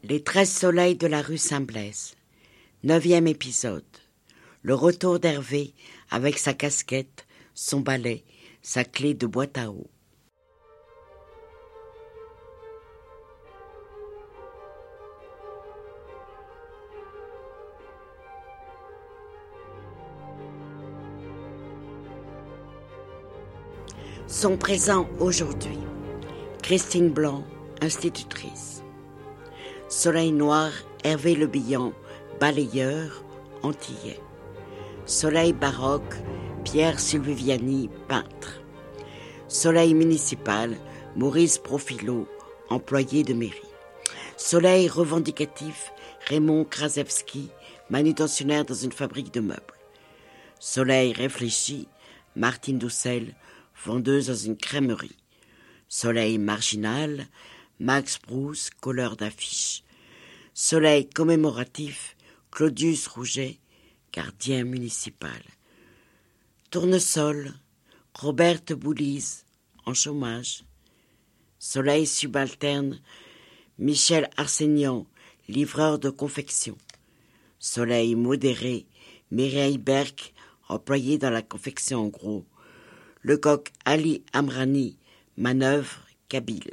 Les 13 soleils de la rue Saint-Blaise. 9e épisode. Le retour d'Hervé avec sa casquette, son balai, sa clé de boîte à eau. Sont présents aujourd'hui Christine Blanc, institutrice. Soleil Noir, Hervé Le Bihan, balayeur, antillais. Soleil Baroque, Pierre Sulviviani, peintre. Soleil Municipal, Maurice Profilo, employé de mairie. Soleil Revendicatif, Raymond Krasewski, manutentionnaire dans une fabrique de meubles. Soleil Réfléchi, Martine Doucel, vendeuse dans une crèmerie. Soleil Marginal, Max Bruce, colleur d'affiches. Soleil Commémoratif, Claudius Rouget, gardien municipal. Tournesol, Roberte Boulise, en chômage. Soleil Subalterne, Michel Arseignan, livreur de confection. Soleil Modéré, Mireille Berck, employée dans la confection en gros. Lecoq Ali Amrani, manœuvre kabyle.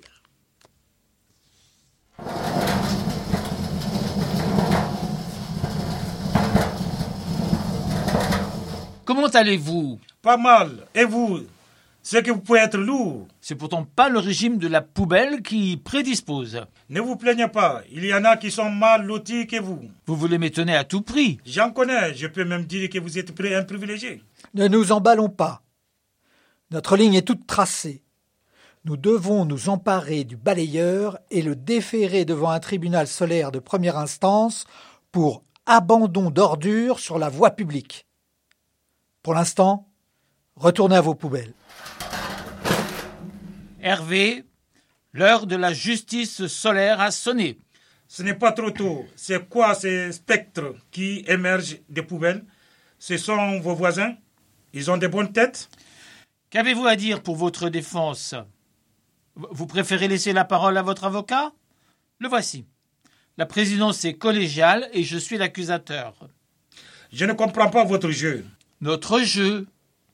Comment allez-vous ? Pas mal. Et vous ? C'est que vous pouvez être lourd. C'est pourtant pas le régime de la poubelle qui prédispose. Ne vous plaignez pas. Il y en a qui sont mal lotis que vous. Vous voulez m'étonner à tout prix. J'en connais. Je peux même dire que vous êtes un privilégié. Ne nous emballons pas. Notre ligne est toute tracée. Nous devons nous emparer du balayeur et le déférer devant un tribunal solaire de première instance pour abandon d'ordures sur la voie publique. Pour l'instant, retournez à vos poubelles. Hervé, l'heure de la justice solaire a sonné. Ce n'est pas trop tôt. C'est quoi ces spectres qui émergent des poubelles ? Ce sont vos voisins ? Ils ont des bonnes têtes ? Qu'avez-vous à dire pour votre défense ? Vous préférez laisser la parole à votre avocat ? Le voici. La présidence est collégiale et je suis l'accusateur. Je ne comprends pas votre jeu. Notre jeu ?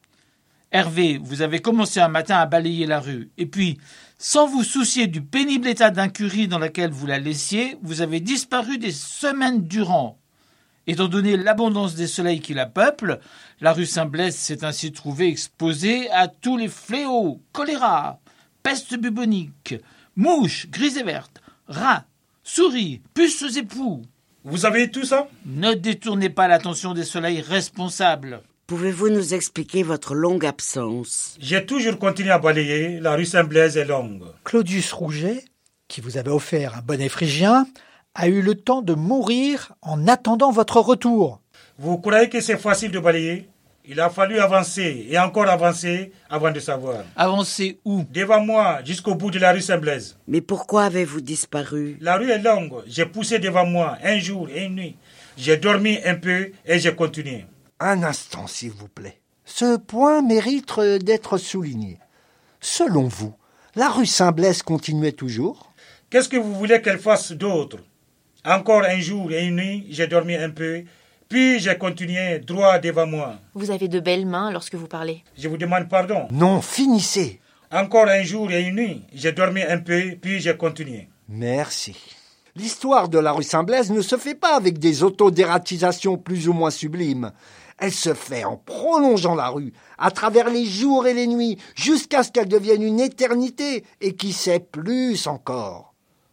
Hervé, vous avez commencé un matin à balayer la rue. Et puis, sans vous soucier du pénible état d'incurie dans lequel vous la laissiez, vous avez disparu des semaines durant. Étant donné l'abondance des soleils qui la peuplent, la rue Saint-Blaise s'est ainsi trouvée exposée à tous les fléaux, choléra, peste bubonique, mouches grises et vertes, rats, souris, puces et poux. Vous avez tout ça ? Ne détournez pas l'attention des soleils responsables. Pouvez-vous nous expliquer votre longue absence ? J'ai toujours continué à balayer. La rue Saint-Blaise est longue. Claudius Rouget, qui vous avait offert un bonnet phrygien, a eu le temps de mourir en attendant votre retour. Vous croyez que c'est facile de balayer ? Il a fallu avancer et encore avancer avant de savoir. Avancer où ? Devant moi, jusqu'au bout de la rue Saint-Blaise. Mais pourquoi avez-vous disparu ? La rue est longue. J'ai poussé devant moi un jour et une nuit. J'ai dormi un peu et j'ai continué. Un instant, s'il vous plaît. Ce point mérite d'être souligné. Selon vous, la rue Saint-Blaise continuait toujours ? Qu'est-ce que vous voulez qu'elle fasse d'autre ? Encore un jour et une nuit, j'ai dormi un peu, puis j'ai continué droit devant moi. Vous avez de belles mains lorsque vous parlez. Je vous demande pardon. Non, finissez. Encore un jour et une nuit, j'ai dormi un peu, puis j'ai continué. Merci. L'histoire de la rue Saint-Blaise ne se fait pas avec des autodératisations plus ou moins sublimes. Elle se fait en prolongeant la rue, à travers les jours et les nuits, jusqu'à ce qu'elle devienne une éternité, et qui sait plus encore.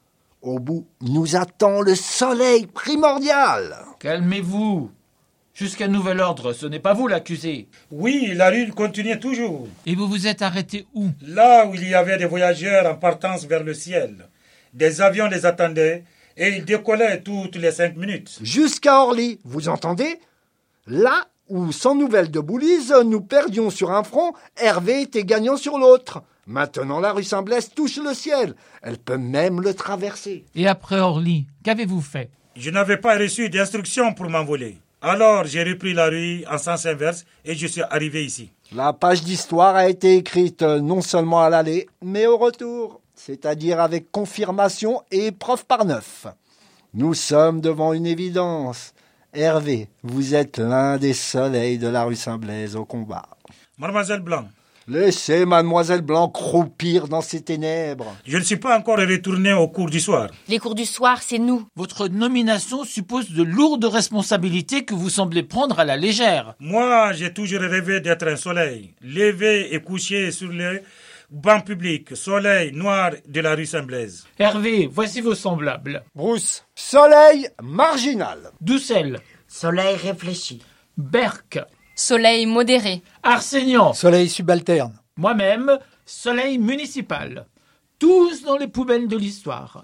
Au bout, nous attend le soleil primordial. Calmez-vous. Jusqu'à nouvel ordre, ce n'est pas vous l'accusé. Oui, la rue continue toujours. Et vous vous êtes arrêté où ? Là où il y avait des voyageurs en partance vers le ciel. Des avions les attendaient et ils décollaient toutes les 5 minutes. Jusqu'à Orly, vous entendez ? Là où, sans nouvelles de Boulise, nous perdions sur un front, Hervé était gagnant sur l'autre. Maintenant, la rue Saint-Blaise touche le ciel. Elle peut même le traverser. Et après Orly, qu'avez-vous fait ? Je n'avais pas reçu d'instructions pour m'envoler. Alors, j'ai repris la rue en sens inverse et je suis arrivé ici. La page d'histoire a été écrite non seulement à l'aller, mais au retour, c'est-à-dire avec confirmation et preuve par neuf. Nous sommes devant une évidence. Hervé, vous êtes l'un des soleils de la rue Saint-Blaise au combat. Mademoiselle Blanc, Laissez Mademoiselle Blanc croupir dans ces ténèbres. je ne suis pas encore retourné au cours du soir. Les cours du soir, c'est nous. Votre nomination suppose de lourdes responsabilités que vous semblez prendre à la légère. Moi, j'ai toujours rêvé d'être un soleil, levé et couché sur le banc public, soleil noir de la rue Saint-Blaise. Hervé, voici vos semblables. Brousse, soleil marginal. Doucel, Soleil réfléchi. Berck, Soleil modéré. Arsénian, Soleil subalterne. moi-même, soleil municipal. Tous dans les poubelles de l'histoire.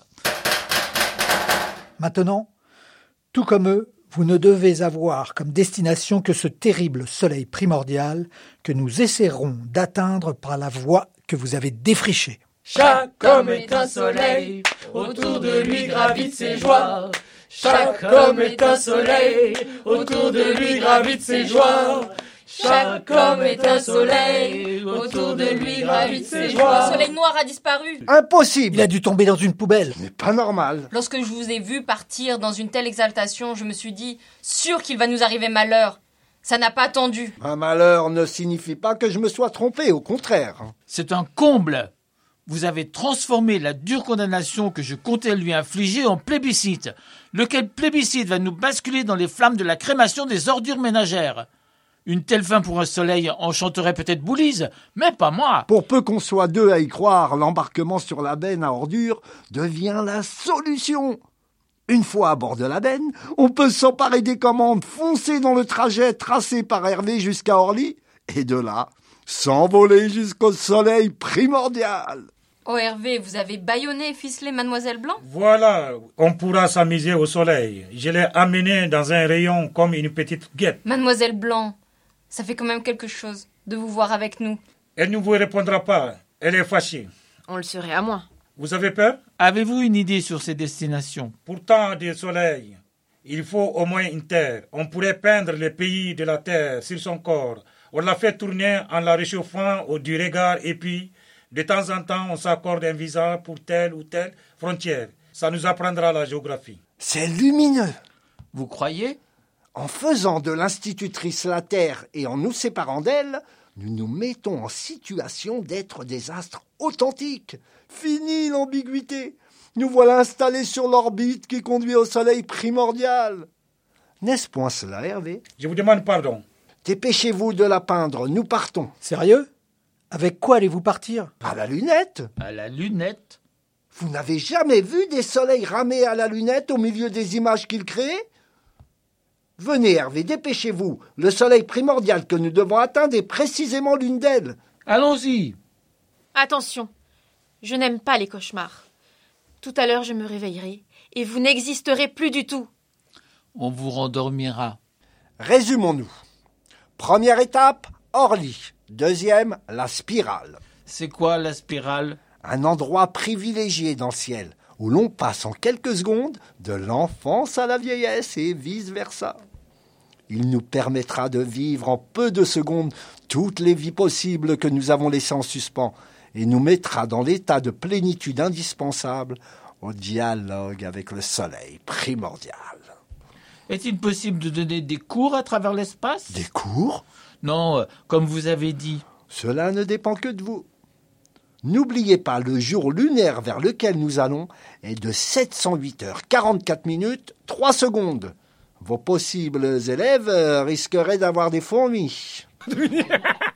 Maintenant, tout comme eux, vous ne devez avoir comme destination que ce terrible soleil primordial que nous essaierons d'atteindre par la voie que vous avez défrichée. Chaque homme est un soleil, autour de lui gravitent ses joies. Chaque homme est un soleil, autour de lui gravitent ses joies. Chaque homme est un soleil, autour de lui gravitent ses Le joies. soleil noir a disparu. Impossible. Il a dû tomber dans une poubelle. Ce n'est pas normal. Lorsque je vous ai vu partir dans une telle exaltation, je me suis dit, sûr qu'il va nous arriver malheur. Ça n'a pas attendu. Un malheur ne signifie pas que je me sois trompé, au contraire. C'est un comble. Vous avez transformé la dure condamnation que je comptais lui infliger en plébiscite, lequel plébiscite va nous basculer dans les flammes de la crémation des ordures ménagères. Une telle fin pour un soleil enchanterait peut-être Boulise, mais pas moi. Pour peu qu'on soit deux à y croire, l'embarquement sur la benne à ordures devient la solution. Une fois à bord de la benne, on peut s'emparer des commandes, foncer dans le trajet tracé par Hervé jusqu'à Orly, et de là, s'envoler jusqu'au soleil primordial. Oh Hervé, vous avez bâillonné et ficelé Mademoiselle Blanc? Voilà, on pourra s'amuser au soleil. Je l'ai amenée dans un rayon comme une petite guêpe. Mademoiselle Blanc, ça fait quand même quelque chose de vous voir avec nous. Elle ne vous répondra pas. Elle est fâchée. On le serait à moins. Vous avez peur? Avez-vous une idée sur ces destinations? Pourtant, des soleils, il faut au moins une terre. On pourrait peindre le pays de la terre sur son corps. On la fait tourner en la réchauffant du regard et puis, de temps en temps, on s'accorde un visa pour telle ou telle frontière. Ça nous apprendra la géographie. C'est lumineux. Vous croyez? En faisant de l'institutrice la Terre et en nous séparant d'elle, nous nous mettons en situation d'être des astres authentiques. Fini l'ambiguïté. Nous voilà installés sur l'orbite qui conduit au soleil primordial. N'est-ce point cela, Hervé? Je vous demande pardon. Dépêchez-vous de la peindre, nous partons. Sérieux? Avec quoi allez-vous partir? À la lunette? À la lunette? Vous n'avez jamais vu des soleils ramer à la lunette au milieu des images qu'ils créent? Venez, Hervé, dépêchez-vous. Le soleil primordial que nous devons atteindre est précisément l'une d'elles. Allons-y! Attention, je n'aime pas les cauchemars. Tout à l'heure, je me réveillerai et vous n'existerez plus du tout. On vous rendormira. Résumons-nous. Première étape, Orly. Deuxième, la spirale. C'est quoi la spirale? Un endroit privilégié dans le ciel, où l'on passe en quelques secondes de l'enfance à la vieillesse et vice-versa. Il nous permettra de vivre en peu de secondes toutes les vies possibles que nous avons laissées en suspens et nous mettra dans l'état de plénitude indispensable au dialogue avec le soleil primordial. Est-il possible de donner des cours à travers l'espace? Des cours? Non, comme vous avez dit. Cela ne dépend que de vous. N'oubliez pas, le jour lunaire vers lequel nous allons est de 708 heures 44 minutes 3 secondes. Vos possibles élèves risqueraient d'avoir des fourmis.